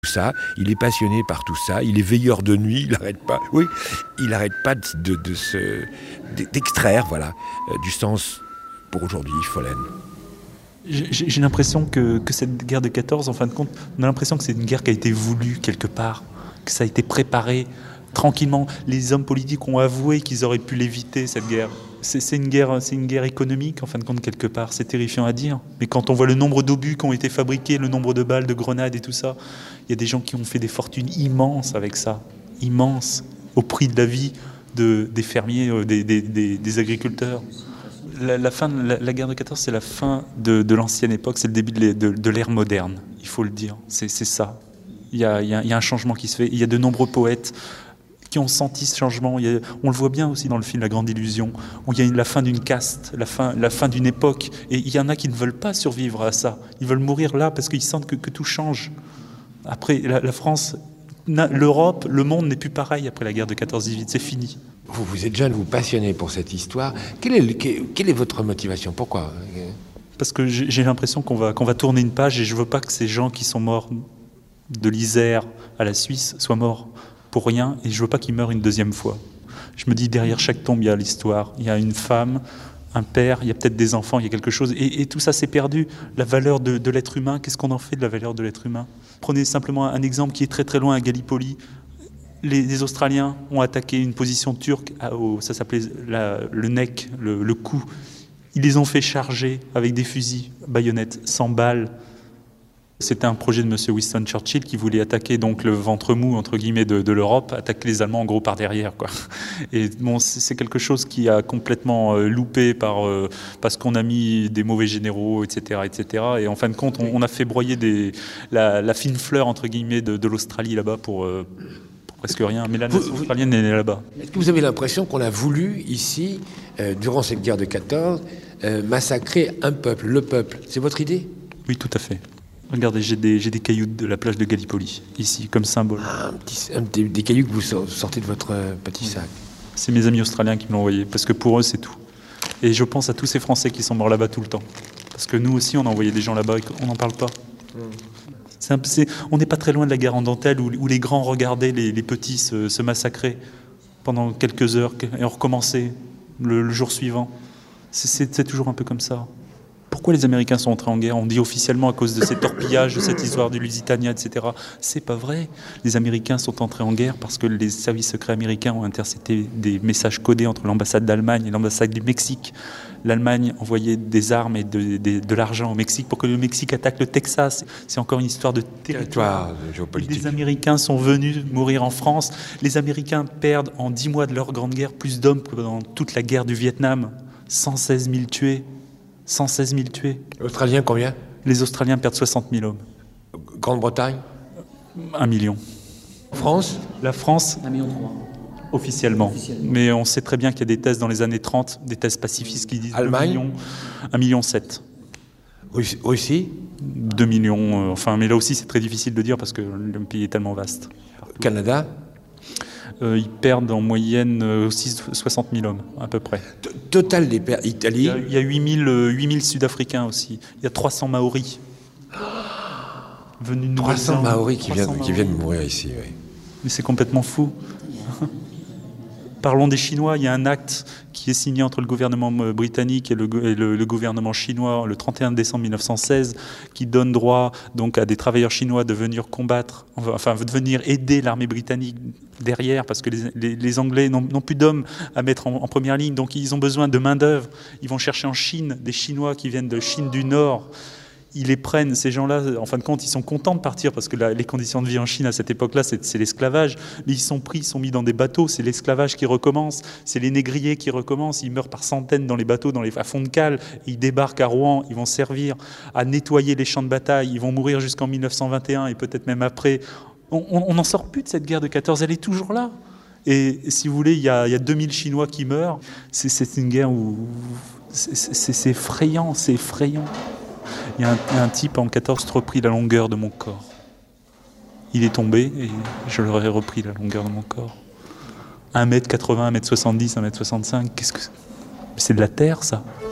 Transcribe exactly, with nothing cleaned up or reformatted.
Ça, il est passionné par tout ça, il est veilleur de nuit, il n'arrête pas, oui, il n'arrête pas de, de, de se, d'extraire, voilà, euh, du sens pour aujourd'hui, Follen. J'ai, j'ai l'impression que, que cette guerre de quatorze, en fin de compte, on a l'impression que c'est une guerre qui a été voulue quelque part, que ça a été préparé tranquillement. Les hommes politiques ont avoué qu'ils auraient pu l'éviter, cette guerre. C'est, c'est, une guerre, c'est une guerre économique, en fin de compte, quelque part. C'est terrifiant à dire. Mais quand on voit le nombre d'obus qui ont été fabriqués, le nombre de balles, de grenades et tout ça, il y a des gens qui ont fait des fortunes immenses avec ça. Immenses. Au prix de la vie de, des fermiers, des, des, des, des agriculteurs. La, la, fin de, la, la guerre de quatorze, c'est la fin de, de l'ancienne époque, c'est le début de, de, de l'ère moderne. Il faut le dire. C'est, c'est ça. Il y, a, il, y a, il y a un changement qui se fait. Il y a de nombreux poètes qui ont senti ce changement. Il y a, on le voit bien aussi dans le film La Grande Illusion, où il y a la fin d'une caste, la fin, la fin d'une époque. Et il y en a qui ne veulent pas survivre à ça. Ils veulent mourir là parce qu'ils sentent que, que tout change. Après, la, la France, l'Europe, le monde n'est plus pareil après la guerre de quatorze dix-huit. C'est fini. Vous, vous êtes jeune, vous passionnez pour cette histoire. Quelle est, quelle, quelle est votre motivation ? Pourquoi ? Parce que j'ai, j'ai l'impression qu'on va, qu'on va tourner une page et je ne veux pas que ces gens qui sont morts de l'Isère à la Suisse soient morts pour rien, et je ne veux pas qu'ils meurent une deuxième fois. Je me dis, derrière chaque tombe, il y a l'histoire. Il y a une femme, un père, il y a peut-être des enfants, il y a quelque chose. Et, et tout ça s'est perdu. La valeur de, de l'être humain, qu'est-ce qu'on en fait de la valeur de l'être humain ? Prenez simplement un exemple qui est très très loin, à Gallipoli. Les, les Australiens ont attaqué une position turque, à, au, ça s'appelait la, le neck, le, le cou. Ils les ont fait charger avec des fusils, baïonnettes, cent balles. C'était un projet de M. Winston Churchill qui voulait attaquer donc le ventre mou entre guillemets de, de l'Europe, attaquer les Allemands en gros par derrière, quoi. Et bon, c'est quelque chose qui a complètement euh, loupé par euh, parce qu'on a mis des mauvais généraux, et cetera, et cetera. Et en fin de compte, on, on a fait broyer des, la, la fine fleur entre guillemets de, de l'Australie là-bas pour, euh, pour presque rien. Mais la nation australienne est là-bas. Est-ce que vous avez l'impression qu'on a voulu ici, euh, durant cette guerre de quatorze, euh, massacrer un peuple, le peuple ? C'est votre idée ? Oui, tout à fait. Regardez, j'ai des, j'ai des cailloux de la plage de Gallipoli, ici, comme symbole. Ah, un petit, un, des, des cailloux que vous sortez de votre euh, petit sac. C'est mes amis australiens qui me l'ont envoyé, parce que pour eux, c'est tout. Et je pense à tous ces Français qui sont morts là-bas tout le temps. Parce que nous aussi, on a envoyé des gens là-bas et on n'en parle pas. Mmh. C'est un, c'est, on n'est pas très loin de la guerre en dentelle, où, où les grands regardaient les, les petits se, se massacrer pendant quelques heures, et on recommençait le, le jour suivant. C'est, c'est, c'est toujours un peu comme ça. Pourquoi les Américains sont entrés en guerre ? On dit officiellement à cause de ces torpillages, de cette histoire du Lusitania, et cetera. C'est pas vrai. Les Américains sont entrés en guerre parce que les services secrets américains ont intercepté des messages codés entre l'ambassade d'Allemagne et l'ambassade du Mexique. L'Allemagne envoyait des armes et de, de, de l'argent au Mexique pour que le Mexique attaque le Texas. C'est encore une histoire de territoire. territoire géopolitique. Les Américains sont venus mourir en France. Les Américains perdent en dix mois de leur grande guerre plus d'hommes que dans toute la guerre du Vietnam. cent seize mille tués. cent seize mille tués. Australiens, combien ? Les Australiens perdent soixante mille hommes. Grande-Bretagne ? Un million. France ? La France ? Un million trois. Officiellement. Officiellement. Mais on sait très bien qu'il y a des thèses dans les années trente, des thèses pacifistes qui disent Allemagne ? un million, un million sept. Russie ? deux millions. Euh, enfin, mais là aussi, c'est très difficile de dire parce que le pays est tellement vaste. Canada ? Euh, ils perdent en moyenne euh, aussi soixante mille hommes, à peu près. Total des pertes. Italie ? Il y a, il y a huit mille, euh, huit mille Sud-Africains aussi. Il y a trois cents Maoris. Venus de trois cents Maoris qui viennent, Maoris. qui viennent mourir ici, oui. Mais c'est complètement fou. Parlons des Chinois. Il y a un acte qui est signé entre le gouvernement britannique et le, et le, le gouvernement chinois le trente et un décembre mille neuf cent seize qui donne droit donc à des travailleurs chinois de venir combattre, enfin de venir aider l'armée britannique derrière parce que les, les, les Anglais n'ont, n'ont plus d'hommes à mettre en, en première ligne, donc ils ont besoin de main d'œuvre. Ils vont chercher en Chine des Chinois qui viennent de Chine du Nord. Ils les prennent, ces gens-là, en fin de compte, ils sont contents de partir parce que la, les conditions de vie en Chine à cette époque-là, c'est, c'est l'esclavage. Mais ils sont pris, ils sont mis dans des bateaux, c'est l'esclavage qui recommence, c'est les négriers qui recommencent. Ils meurent par centaines dans les bateaux, dans les, à fond de cale. Ils débarquent à Rouen, ils vont servir à nettoyer les champs de bataille. Ils vont mourir jusqu'en mille neuf cent vingt et un et peut-être même après. On n'en sort plus de cette guerre de quatorze, elle est toujours là. Et si vous voulez, il y a, il y a deux mille Chinois qui meurent. C'est, c'est une guerre où c'est, c'est, c'est effrayant, c'est effrayant. Il y, a un, il y a un type en quatorze qui a repris la longueur de mon corps. Il est tombé et je leur ai repris la longueur de mon corps. un mètre quatre-vingts, un mètre soixante-dix, un mètre soixante-cinq, qu'est-ce que c'est ? C'est de la terre, ça.